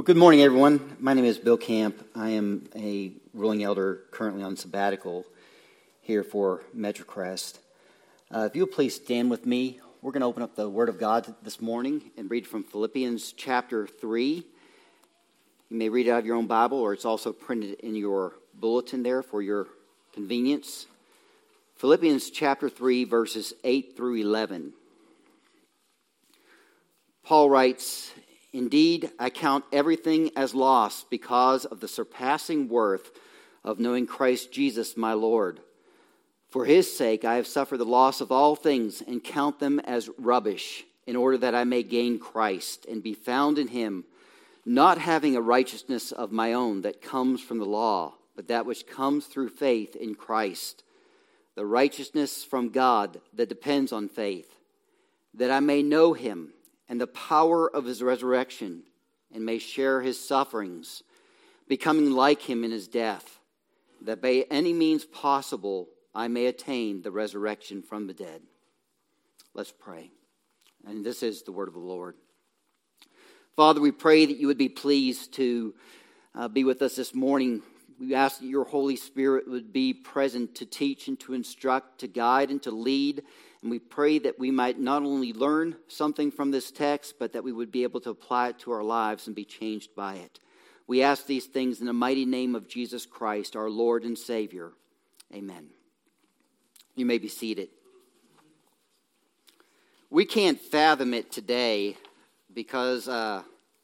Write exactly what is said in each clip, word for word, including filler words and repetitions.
Well, good morning, everyone. My name is Bill Camp. I am a ruling elder currently on sabbatical here for Metrocrest. Uh, if you'll please stand with me, we're going to open up the Word of God this morning and read from Philippians chapter three. You may read it out of your own Bible, or it's also printed in your bulletin there for your convenience. Philippians chapter three, verses eight through eleven. Paul writes, "Indeed, I count everything as loss because of the surpassing worth of knowing Christ Jesus my Lord. For his sake I have suffered the loss of all things and count them as rubbish, in order that I may gain Christ and be found in him, not having a righteousness of my own that comes from the law, but that which comes through faith in Christ, the righteousness from God that depends on faith, that I may know him and the power of his resurrection, and may share his sufferings, becoming like him in his death, that by any means possible I may attain the resurrection from the dead." Let's pray. And this is the word of the Lord. Father, we pray that you would be pleased to uh, be with us this morning. We ask that your Holy Spirit would be present to teach and to instruct, to guide and to lead. And we pray that we might not only learn something from this text, but that we would be able to apply it to our lives and be changed by it. We ask these things in the mighty name of Jesus Christ, our Lord and Savior. Amen. You may be seated. We can't fathom it today because uh,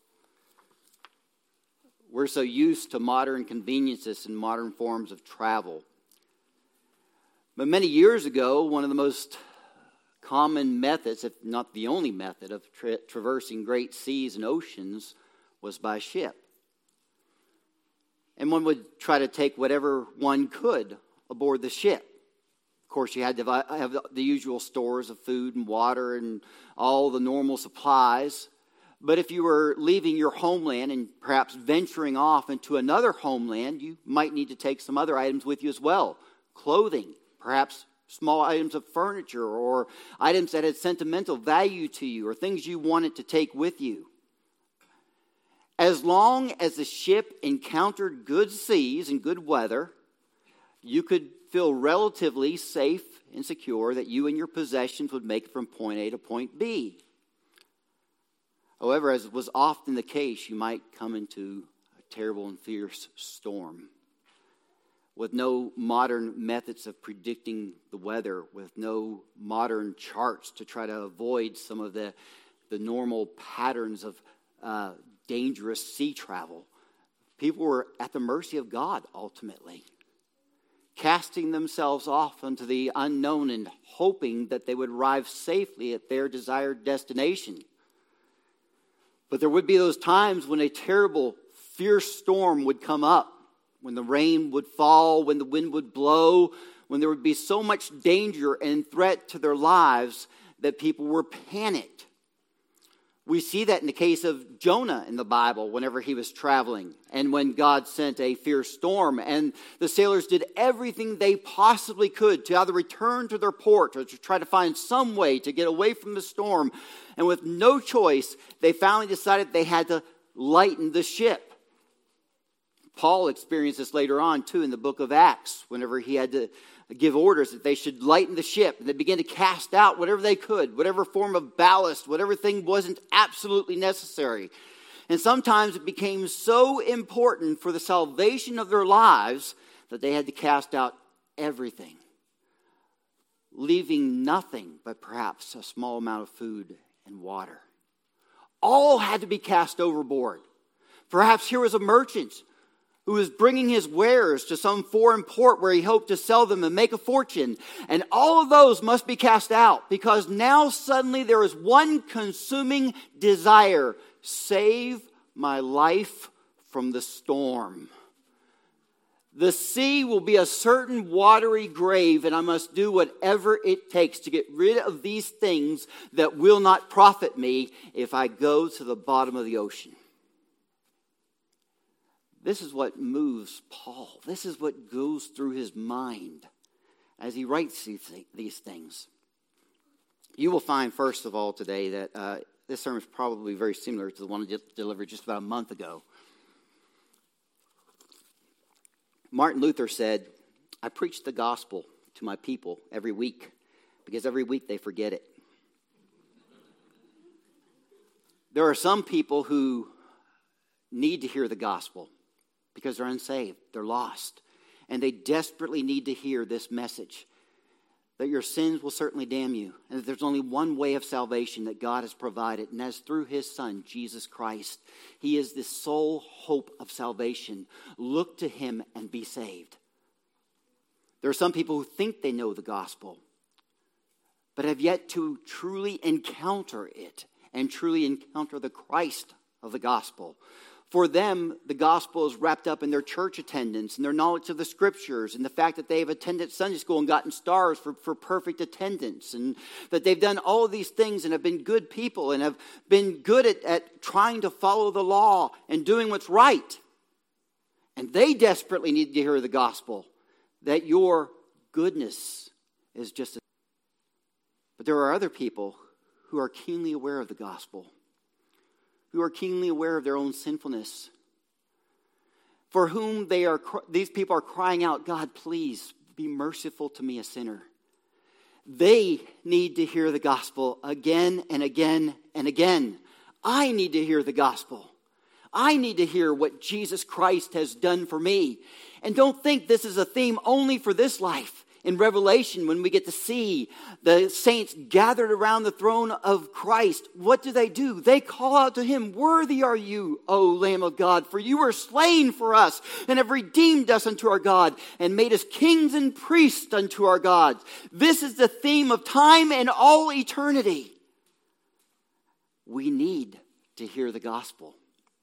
we're so used to modern conveniences and modern forms of travel. But many years ago, one of the most common methods, if not the only method, of tra- traversing great seas and oceans was by ship. And one would try to take whatever one could aboard the ship. Of course, you had to have the usual stores of food and water and all the normal supplies. But if you were leaving your homeland and perhaps venturing off into another homeland, you might need to take some other items with you as well. Clothing, perhaps small items of furniture, or items that had sentimental value to you, or things you wanted to take with you. As long as the ship encountered good seas and good weather, you could feel relatively safe and secure that you and your possessions would make it from point A to point B. However, as was often the case, you might come into a terrible and fierce storm. With no modern methods of predicting the weather, with no modern charts to try to avoid some of the, the normal patterns of uh, dangerous sea travel, people were at the mercy of God ultimately, casting themselves off into the unknown and hoping that they would arrive safely at their desired destination. But there would be those times when a terrible, fierce storm would come up, when the rain would fall, when the wind would blow, when there would be so much danger and threat to their lives that people were panicked. We see that in the case of Jonah in the Bible whenever he was traveling and when God sent a fierce storm, and the sailors did everything they possibly could to either return to their port or to try to find some way to get away from the storm. And with no choice, they finally decided they had to lighten the ship. Paul experienced this later on, too, in the book of Acts, whenever he had to give orders that they should lighten the ship. And they began to cast out whatever they could, whatever form of ballast, whatever thing wasn't absolutely necessary. And sometimes it became so important for the salvation of their lives that they had to cast out everything, leaving nothing but perhaps a small amount of food and water. All had to be cast overboard. Perhaps here was a merchant who was bringing his wares to some foreign port where he hoped to sell them and make a fortune. And all of those must be cast out because now suddenly there is one consuming desire: save my life from the storm. The sea will be a certain watery grave, and I must do whatever it takes to get rid of these things that will not profit me if I go to the bottom of the ocean. This is what moves Paul. This is what goes through his mind as he writes these things. You will find, first of all, today that uh, this sermon is probably very similar to the one I delivered just about a month ago. Martin Luther said, I preach the gospel to my people every week because every week they forget it. There are some people who need to hear the gospel because they're unsaved, they're lost, and they desperately need to hear this message that your sins will certainly damn you, and that there's only one way of salvation that God has provided, and that's through His Son, Jesus Christ. He is the sole hope of salvation. Look to Him and be saved. There are some people who think they know the gospel, but have yet to truly encounter it and truly encounter the Christ of the gospel. For them, the gospel is wrapped up in their church attendance and their knowledge of the scriptures and the fact that they have attended Sunday school and gotten stars for, for perfect attendance, and that they've done all of these things and have been good people and have been good at, at trying to follow the law and doing what's right. And they desperately need to hear the gospel, that your goodness is just a... But there are other people who are keenly aware of the gospel, who are keenly aware of their own sinfulness, for whom they are, these people are crying out, God, please be merciful to me, a sinner. They need to hear the gospel again and again and again. I need to hear the gospel. I need to hear what Jesus Christ has done for me. And don't think this is a theme only for this life. In Revelation, when we get to see the saints gathered around the throne of Christ, what do they do? They call out to Him, worthy are you, O Lamb of God, for you were slain for us and have redeemed us unto our God and made us kings and priests unto our God. This is the theme of time and all eternity. We need to hear the gospel.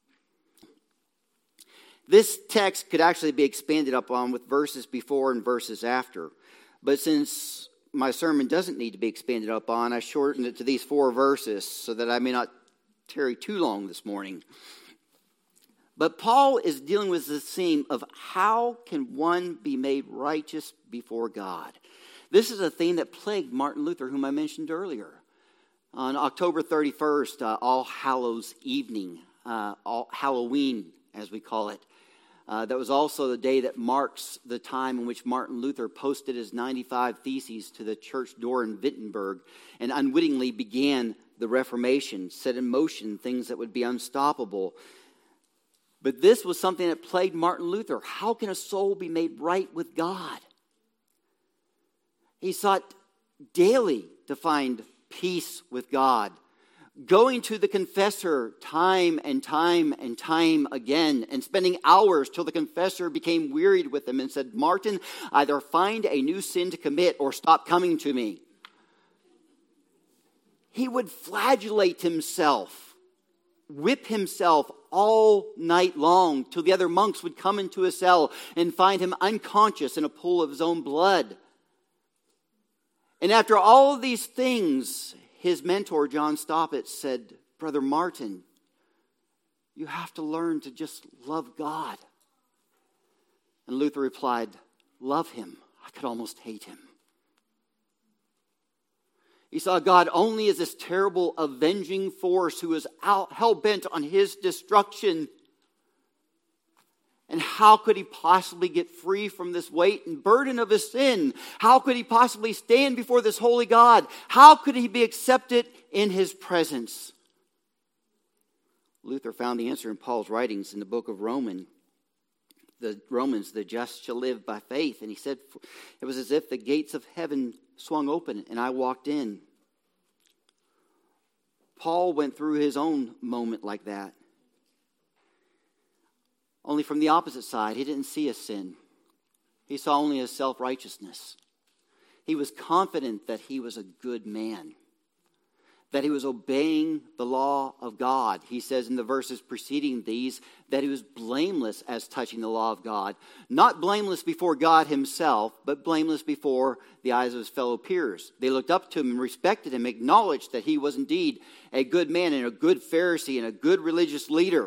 This text could actually be expanded upon with verses before and verses after. But since my sermon doesn't need to be expanded upon, I shortened it to these four verses so that I may not tarry too long this morning. But Paul is dealing with the theme of how can one be made righteous before God. This is a theme that plagued Martin Luther, whom I mentioned earlier. On October thirty-first, uh, All Hallows Evening, uh, all Halloween as we call it, Uh, that was also the day that marks the time in which Martin Luther posted his ninety-five Theses to the church door in Wittenberg and unwittingly began the Reformation, set in motion things that would be unstoppable. But this was something that plagued Martin Luther. How can a soul be made right with God? He sought daily to find peace with God, going to the confessor time and time and time again and spending hours till the confessor became wearied with him and said, Martin, either find a new sin to commit or stop coming to me. He would flagellate himself, whip himself all night long till the other monks would come into his cell and find him unconscious in a pool of his own blood. And after all of these things, his mentor, John Stoppett, said, Brother Martin, you have to learn to just love God. And Luther replied, love Him. I could almost hate Him. He saw God only as this terrible avenging force who was out, hell-bent on his destruction. And how could he possibly get free from this weight and burden of his sin? How could he possibly stand before this holy God? How could he be accepted in His presence? Luther found the answer in Paul's writings in the book of Romans. The Romans, the just shall live by faith. And he said, it was as if the gates of heaven swung open and I walked in. Paul went through his own moment like that. Only from the opposite side, he didn't see a sin. He saw only his self-righteousness. He was confident that he was a good man, that he was obeying the law of God. He says in the verses preceding these that he was blameless as touching the law of God. Not blameless before God Himself, but blameless before the eyes of his fellow peers. They looked up to him and respected him, acknowledged that he was indeed a good man and a good Pharisee and a good religious leader.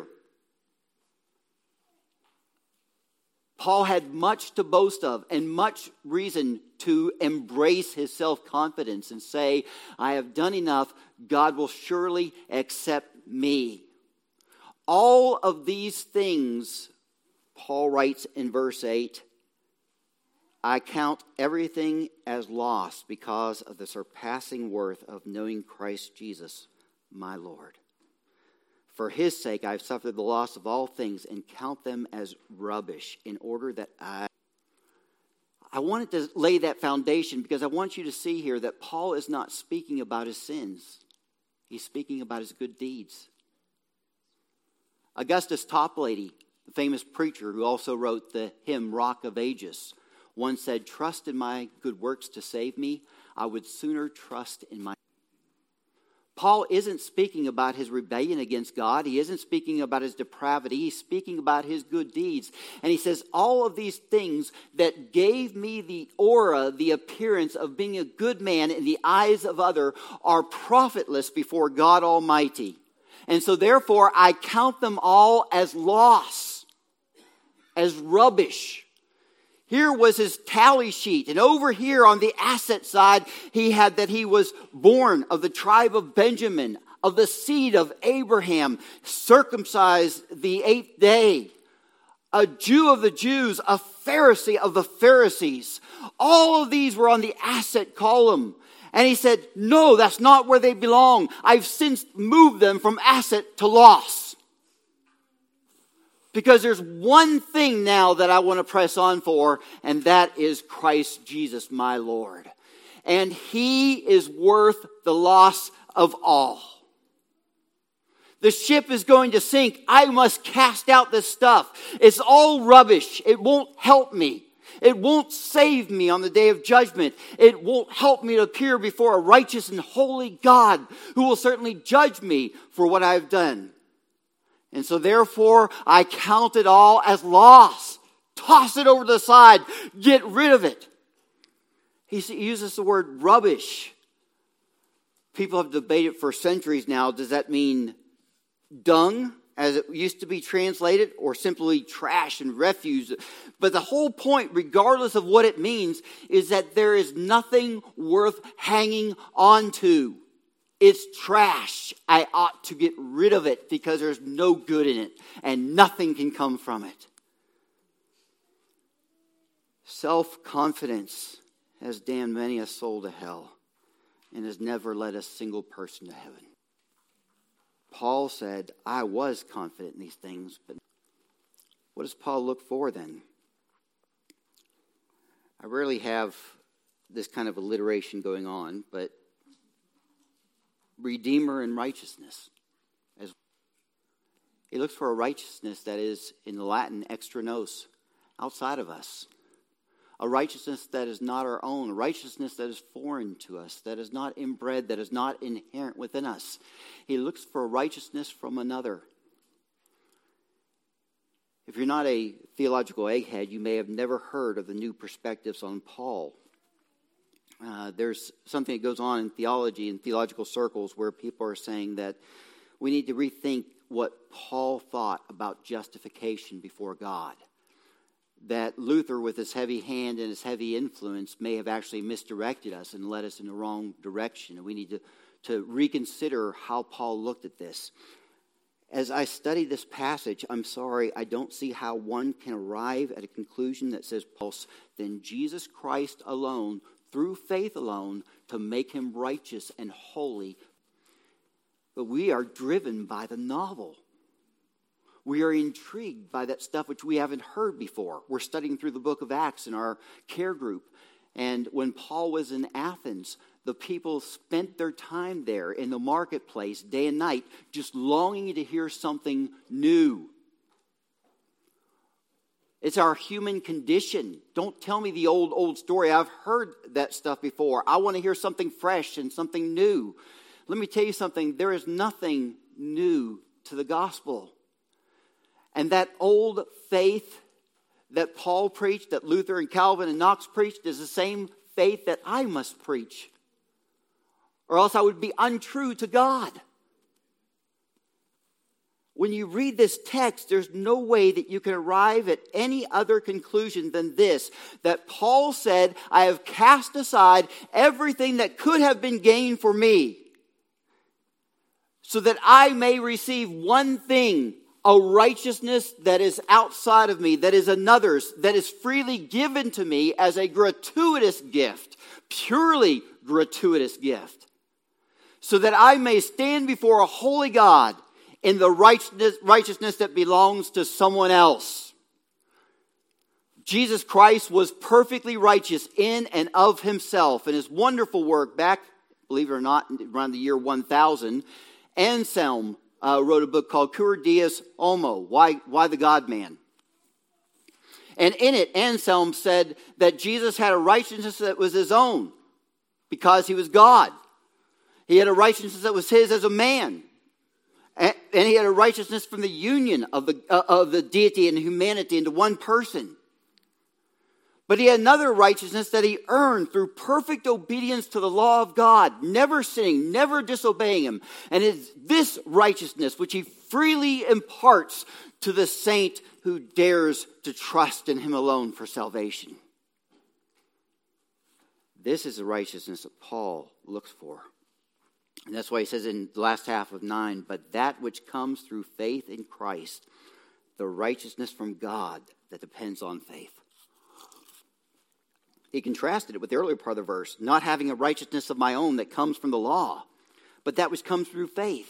Paul had much to boast of and much reason to embrace his self-confidence and say, I have done enough. God will surely accept me. All of these things, Paul writes in verse eight, I count everything as lost because of the surpassing worth of knowing Christ Jesus, my Lord. For his sake I have suffered the loss of all things and count them as rubbish in order that I... I wanted to lay that foundation because I want you to see here that Paul is not speaking about his sins. He's speaking about his good deeds. Augustus Toplady, the famous preacher who also wrote the hymn Rock of Ages, once said, "Trust in my good works to save me. I would sooner trust in my..." Paul isn't speaking about his rebellion against God. He isn't speaking about his depravity. He's speaking about his good deeds. And he says, all of these things that gave me the aura, the appearance of being a good man in the eyes of others are profitless before God Almighty. And so therefore, I count them all as loss, as rubbish. Here was his tally sheet. And over here on the asset side, he had that he was born of the tribe of Benjamin, of the seed of Abraham, circumcised the eighth day, a Jew of the Jews, a Pharisee of the Pharisees. All of these were on the asset column. And he said, no, that's not where they belong. I've since moved them from asset to loss. Because there's one thing now that I want to press on for, and that is Christ Jesus, my Lord. And he is worth the loss of all. The ship is going to sink. I must cast out this stuff. It's all rubbish. It won't help me. It won't save me on the day of judgment. It won't help me to appear before a righteous and holy God who will certainly judge me for what I've done. And so therefore, I count it all as loss. Toss it over to the side. Get rid of it. He uses the word rubbish. People have debated for centuries now. Does that mean dung, as it used to be translated, or simply trash and refuse? But the whole point, regardless of what it means, is that there is nothing worth hanging on to. It's trash. I ought to get rid of it because there's no good in it and nothing can come from it. Self-confidence has damned many a soul to hell and has never led a single person to heaven. Paul said, I was confident in these things, but what does Paul look for then? I rarely have this kind of alliteration going on, but Redeemer and righteousness. As he looks for a righteousness that is, in the Latin, extra nos, outside of us. A righteousness that is not our own. A righteousness that is foreign to us, that is not inbred, that is not inherent within us. He looks for righteousness from another. If you're not a theological egghead, you may have never heard of the new perspectives on Paul. Uh, there's something that goes on in theology and theological circles where people are saying that we need to rethink what Paul thought about justification before God. That Luther, with his heavy hand and his heavy influence, may have actually misdirected us and led us in the wrong direction. And we need to, to reconsider how Paul looked at this. As I study this passage, I'm sorry, I don't see how one can arrive at a conclusion that says, Paul, then Jesus Christ alone, through faith alone, to make him righteous and holy. But we are driven by the novel. We are intrigued by that stuff which we haven't heard before. We're studying through the book of Acts in our care group. And when Paul was in Athens, the people spent their time there in the marketplace day and night, just longing to hear something new. It's our human condition. Don't tell me the old, old story. I've heard that stuff before. I want to hear something fresh and something new. Let me tell you something. There is nothing new to the gospel. And that old faith that Paul preached, that Luther and Calvin and Knox preached, is the same faith that I must preach. Or else I would be untrue to God. When you read this text, there's no way that you can arrive at any other conclusion than this. That Paul said, I have cast aside everything that could have been gained for me, so that I may receive one thing, a righteousness that is outside of me, that is another's, that is freely given to me as a gratuitous gift, purely gratuitous gift, so that I may stand before a holy God in the righteousness, righteousness that belongs to someone else. Jesus Christ was perfectly righteous in and of himself. And his wonderful work back, believe it or not, around the year one thousand, Anselm uh, wrote a book called Cur Deus Homo, Why, Why the God-Man. And in it, Anselm said that Jesus had a righteousness that was his own because he was God. He had a righteousness that was his as a man. And, and he had a righteousness from the union of the, uh, of the deity and humanity into one person. But he had another righteousness that he earned through perfect obedience to the law of God, never sinning, never disobeying him. And it's this righteousness which he freely imparts to the saint who dares to trust in him alone for salvation. This is the righteousness that Paul looks for. And that's why he says in the last half of nine, but that which comes through faith in Christ, the righteousness from God that depends on faith. He contrasted it with the earlier part of the verse, not having a righteousness of my own that comes from the law, but that which comes through faith.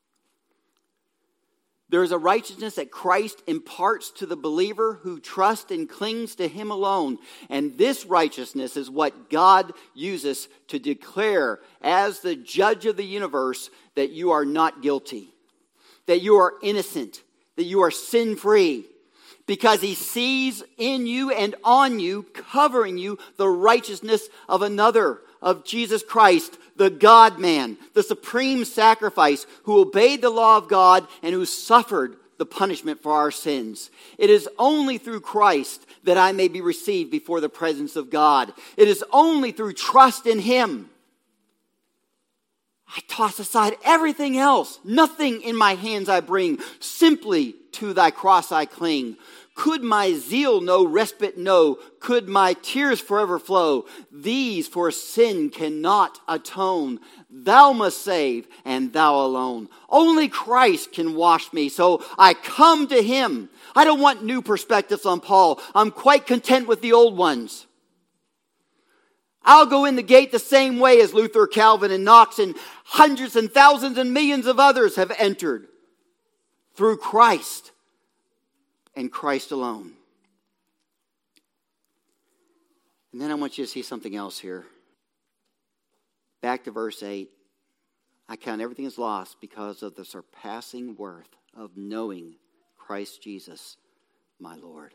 There is a righteousness that Christ imparts to the believer who trusts and clings to him alone. And this righteousness is what God uses to declare as the judge of the universe that you are not guilty, that you are innocent, that you are sin-free. Because he sees in you and on you, covering you, the righteousness of another, of Jesus Christ, the God-man, the supreme sacrifice, who obeyed the law of God and who suffered the punishment for our sins. It is only through Christ that I may be received before the presence of God. It is only through trust in him. I toss aside everything else. Nothing in my hands I bring. Simply to thy cross I cling. Could my zeal no respite know? Could my tears forever flow? These for sin cannot atone. Thou must save, and thou alone. Only Christ can wash me, so I come to him. I don't want new perspectives on Paul. I'm quite content with the old ones. I'll go in the gate the same way as Luther, Calvin, and Knox, and hundreds and thousands and millions of others have entered. Through Christ and Christ alone. And then I want you to see something else here. Back to verse eight. I count everything as lost because of the surpassing worth of knowing Christ Jesus, my Lord.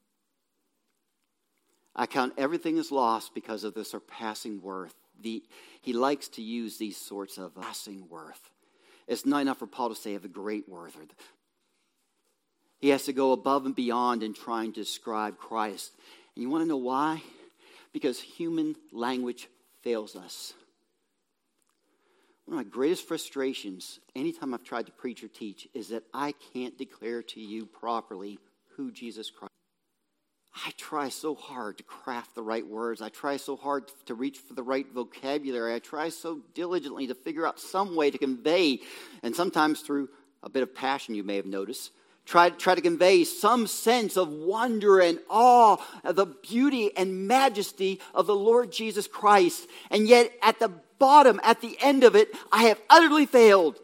I count everything as lost because of the surpassing worth. The, he likes to use these sorts of surpassing worth. It's not enough for Paul to say of the great worth. Or the, he has to go above and beyond in trying to describe Christ. And you want to know why? Because human language fails us. One of my greatest frustrations, anytime I've tried to preach or teach, is that I can't declare to you properly who Jesus Christ is. I try so hard to craft the right words. I try so hard to reach for the right vocabulary. I try so diligently to figure out some way to convey, and sometimes through a bit of passion you may have noticed, try, try to convey some sense of wonder and awe of the beauty and majesty of the Lord Jesus Christ. And yet at the bottom, at the end of it, I have utterly failed.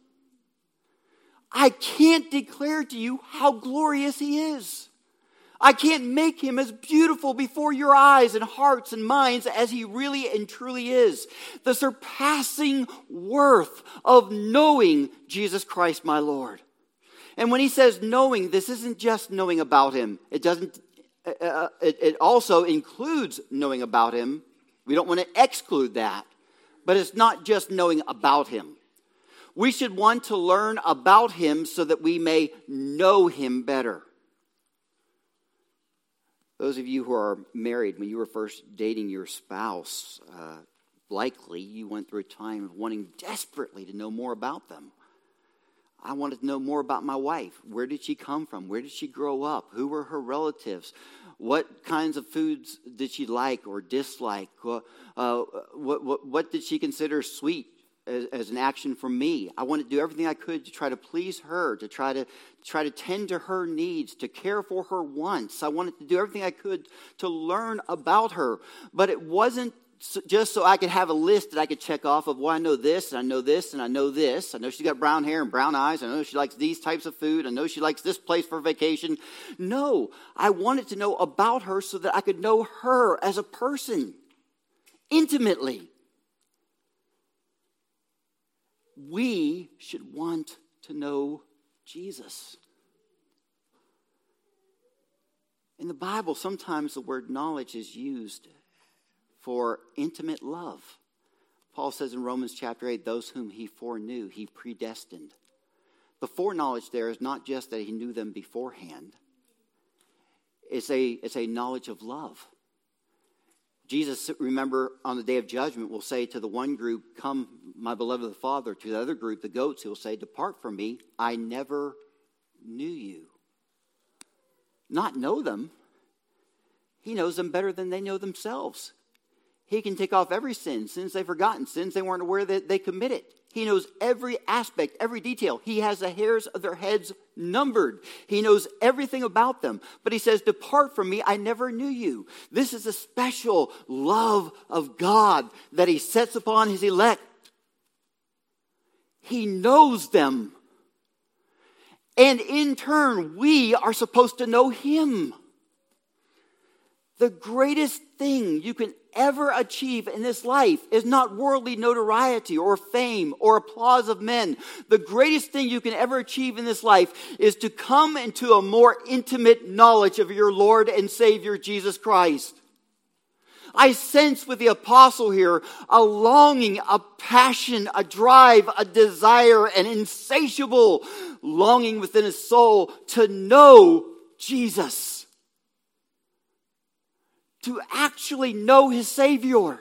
I can't declare to you how glorious he is. I can't make him as beautiful before your eyes and hearts and minds as he really and truly is. The surpassing worth of knowing Jesus Christ, my Lord. And when he says knowing, this isn't just knowing about him. It doesn't. Uh, it, it also includes knowing about him. We don't want to exclude that. But it's not just knowing about him. We should want to learn about him so that we may know him better. Those of you who are married, when you were first dating your spouse, uh, likely you went through a time of wanting desperately to know more about them. I wanted to know more about my wife. Where did she come from? Where did she grow up? Who were her relatives? What kinds of foods did she like or dislike? Uh, what, what, what did she consider sweet as, as an action for me. I wanted to do everything I could to try to please her, to try to try to tend to her needs, to care for her wants. I wanted to do everything I could to learn about her. But it wasn't just so I could have a list that I could check off of, well, I know this, and I know this, and I know this. I know she's got brown hair and brown eyes. I know she likes these types of food. I know she likes this place for vacation. No, I wanted to know about her so that I could know her as a person intimately. We should want to know Jesus. In the Bible, sometimes the word knowledge is used for intimate love. Paul says in Romans chapter eight, those whom he foreknew, he predestined. The foreknowledge there is not just that he knew them beforehand. It's a, it's a knowledge of love. Jesus, remember, on the day of judgment, will say to the one group, come, my beloved of the Father. To the other group, the goats, he will say, depart from me, I never knew you. Not know them. He knows them better than they know themselves. He can take off every sin, sins they've forgotten, sins they weren't aware that they committed. He knows every aspect, every detail. He has the hairs of their heads numbered. He knows everything about them. But he says, depart from me, I never knew you. This is a special love of God that he sets upon his elect. He knows them. And in turn, we are supposed to know him. The greatest thing you can ever achieve in this life is not worldly notoriety or fame or applause of men. The greatest thing you can ever achieve in this life is to come into a more intimate knowledge of your Lord and Savior Jesus Christ. I sense with the apostle here a longing, a passion, a drive, a desire, an insatiable longing within his soul to know Jesus. To actually know his Savior.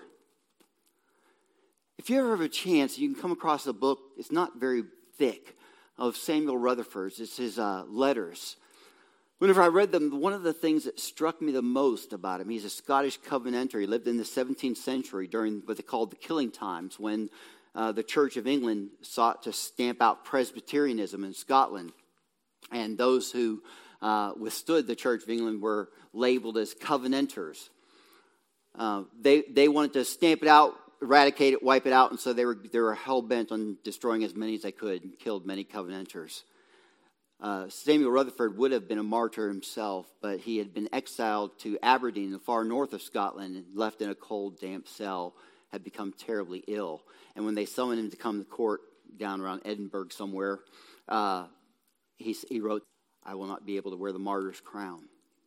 If you ever have a chance, you can come across a book, it's not very thick, of Samuel Rutherford's. It's his uh, letters. Whenever I read them, one of the things that struck me the most about him, he's a Scottish Covenanter. He lived in the seventeenth century during what they called the killing times, when uh, the Church of England sought to stamp out Presbyterianism in Scotland. And those who uh, withstood the Church of England were labeled as Covenanters. Uh, they they wanted to stamp it out, eradicate it, wipe it out, and so they were they were hell bent on destroying as many as they could, and killed many Covenanters. Uh, Samuel Rutherford would have been a martyr himself, but he had been exiled to Aberdeen, the far north of Scotland, and left in a cold, damp cell, had become terribly ill. And when they summoned him to come to court down around Edinburgh somewhere, uh, he he wrote, "I will not be able to wear the martyr's crown."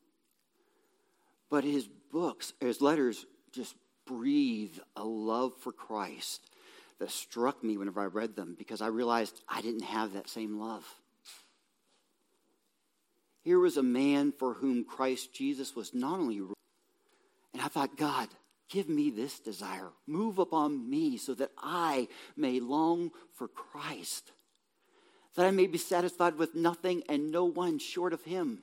But his books, his letters, just breathe a love for Christ that struck me whenever I read them, because I realized I didn't have that same love. Here was a man for whom Christ Jesus was not only, and I thought, God, give me this desire. Move upon me so that I may long for Christ, that I may be satisfied with nothing and no one short of him.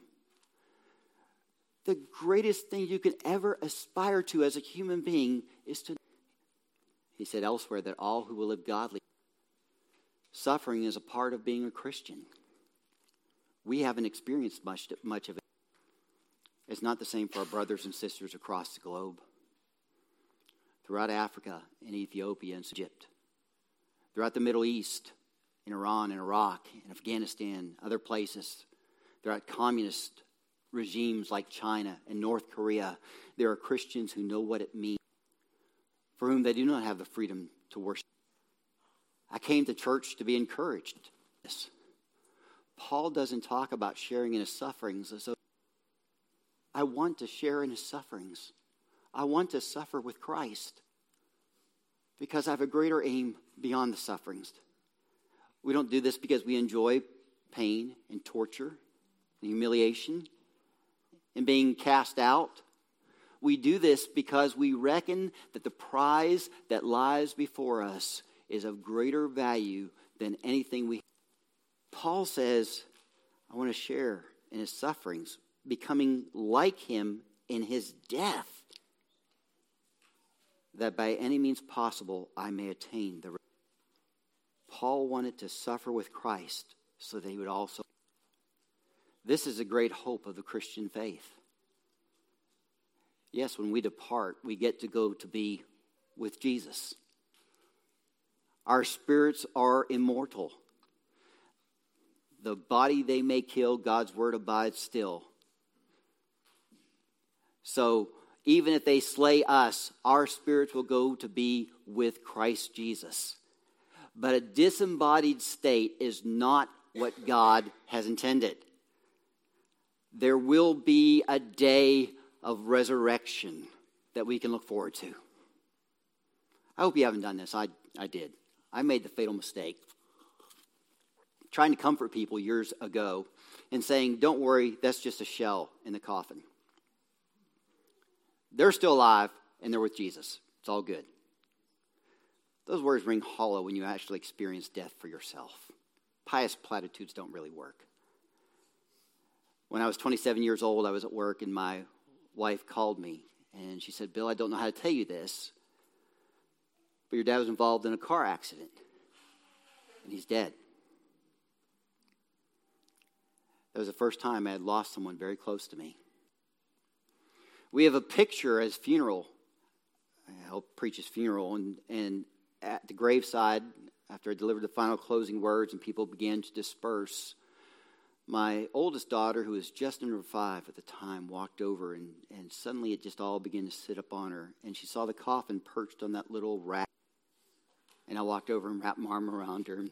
The greatest thing you can ever aspire to as a human being is to, he said elsewhere, that all who will live godly. Suffering is a part of being a Christian. We haven't experienced much, much of it. It's not the same for our brothers and sisters across the globe. Throughout Africa, in Ethiopia, and Egypt. Throughout the Middle East, in Iran, and Iraq, and Afghanistan, other places. Throughout communist regimes like China and North Korea, there are Christians who know what it means, for whom they do not have the freedom to worship. I came to church to be encouraged. Paul doesn't talk about sharing in his sufferings. So I want to share in his sufferings. I want to suffer with Christ because I have a greater aim beyond the sufferings. We don't do this because we enjoy pain and torture and humiliation and being cast out. We do this because we reckon that the prize that lies before us is of greater value than anything we have. Paul says, I want to share in his sufferings, becoming like him in his death, that by any means possible I may attain the. Paul wanted to suffer with Christ so that he would also. This is a great hope of the Christian faith. Yes, when we depart, we get to go to be with Jesus. Our spirits are immortal. The body they may kill, God's word abides still. So even if they slay us, our spirits will go to be with Christ Jesus. But a disembodied state is not what God has intended. There will be a day of resurrection that we can look forward to. I hope you haven't done this. I, I did. I made the fatal mistake trying to comfort people years ago and saying, don't worry, that's just a shell in the coffin. They're still alive and they're with Jesus. It's all good. Those words ring hollow when you actually experience death for yourself. Pious platitudes don't really work. When I was twenty-seven years old, I was at work and my wife called me and she said, Bill, I don't know how to tell you this, but your dad was involved in a car accident and he's dead. That was the first time I had lost someone very close to me. We have a picture as funeral. I helped preach his funeral, and, and at the graveside, after I delivered the final closing words and people began to disperse, my oldest daughter, who was just under five at the time, walked over, and, and suddenly it just all began to sit up on her, and she saw the coffin perched on that little rack, and I walked over and wrapped my arm around her.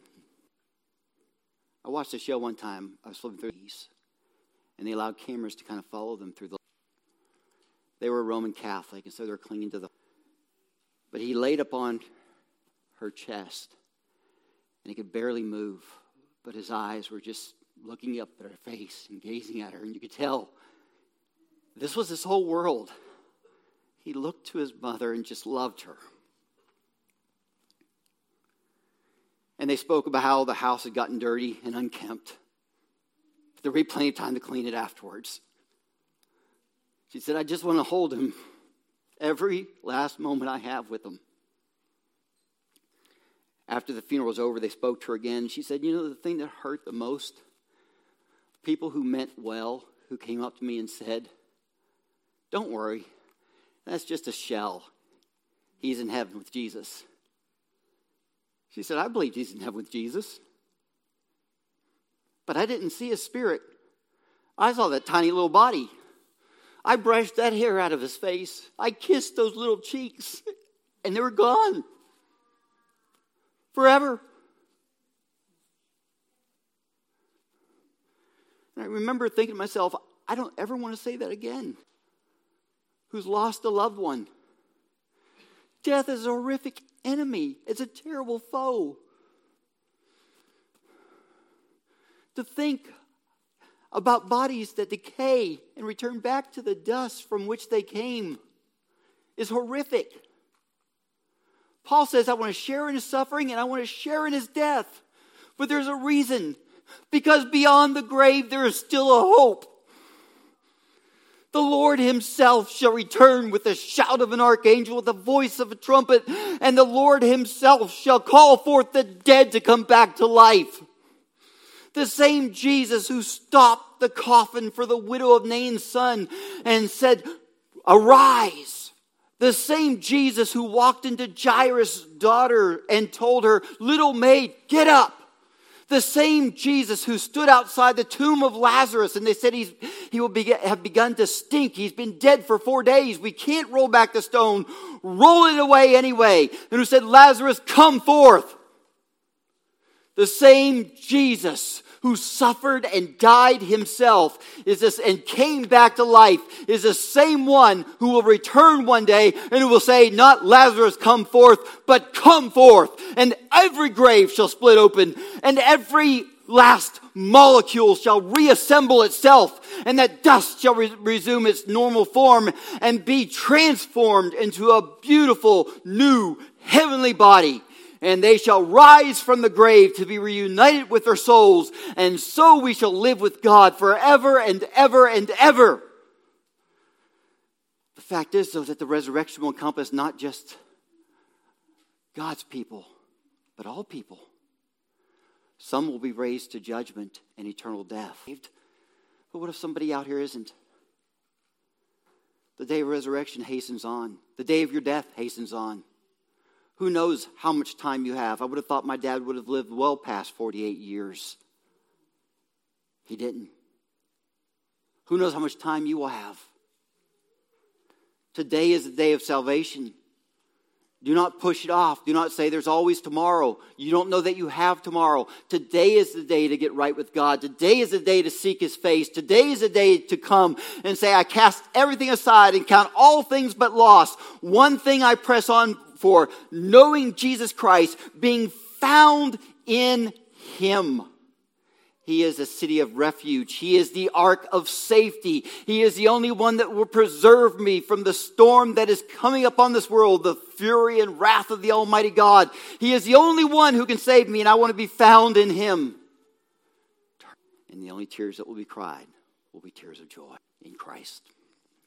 I watched a show one time. I was flipping through these, and they allowed cameras to kind of follow them through the. They were Roman Catholic, and so they're clinging to the. But he laid upon her chest, and he could barely move, but his eyes were just looking up at her face and gazing at her, and you could tell this was his whole world. He looked to his mother and just loved her. And they spoke about how the house had gotten dirty and unkempt. But there would be plenty of time to clean it afterwards. She said, I just want to hold him every last moment I have with him. After the funeral was over, they spoke to her again. She said, you know, the thing that hurt the most? People who meant well, who came up to me and said, don't worry, that's just a shell. He's in heaven with Jesus. She said, I believe he's in heaven with Jesus. But I didn't see his spirit. I saw that tiny little body. I brushed that hair out of his face. I kissed those little cheeks, and they were gone. Forever. And I remember thinking to myself, I don't ever want to say that again. Who's lost a loved one. Death is a horrific enemy. It's a terrible foe. To think about bodies that decay and return back to the dust from which they came is horrific. Paul says, I want to share in his suffering and I want to share in his death. But there's a reason. Because beyond the grave there is still a hope. The Lord himself shall return with the shout of an archangel, with the voice of a trumpet, and the Lord himself shall call forth the dead to come back to life. The same Jesus who stopped the coffin for the widow of Nain's son and said, arise. The same Jesus who walked into Jairus' daughter and told her, little maid, get up. The same Jesus who stood outside the tomb of Lazarus and they said he's, he will be, have begun to stink. He's been dead for four days. We can't roll back the stone. Roll it away anyway. And who said, Lazarus, come forth. The same Jesus who suffered and died himself is this, and came back to life is the same one who will return one day and who will say, not Lazarus come forth, but come forth. And every grave shall split open and every last molecule shall reassemble itself and that dust shall re- resume its normal form and be transformed into a beautiful new heavenly body. And they shall rise from the grave to be reunited with their souls. And so we shall live with God forever and ever and ever. The fact is, though, that the resurrection will encompass not just God's people, but all people. Some will be raised to judgment and eternal death. But what if somebody out here isn't? The day of resurrection hastens on. The day of your death hastens on. Who knows how much time you have? I would have thought my dad would have lived well past forty-eight years. He didn't. Who knows how much time you will have? Today is the day of salvation. Do not push it off. Do not say there's always tomorrow. You don't know that you have tomorrow. Today is the day to get right with God. Today is the day to seek His face. Today is the day to come and say, I cast everything aside and count all things but loss. One thing I press on for, knowing Jesus Christ, being found in Him. He is a city of refuge. He is the ark of safety. He is the only one that will preserve me from the storm that is coming upon this world, the fury and wrath of the Almighty God. He is the only one who can save me, and I want to be found in Him. And the only tears that will be cried will be tears of joy in Christ.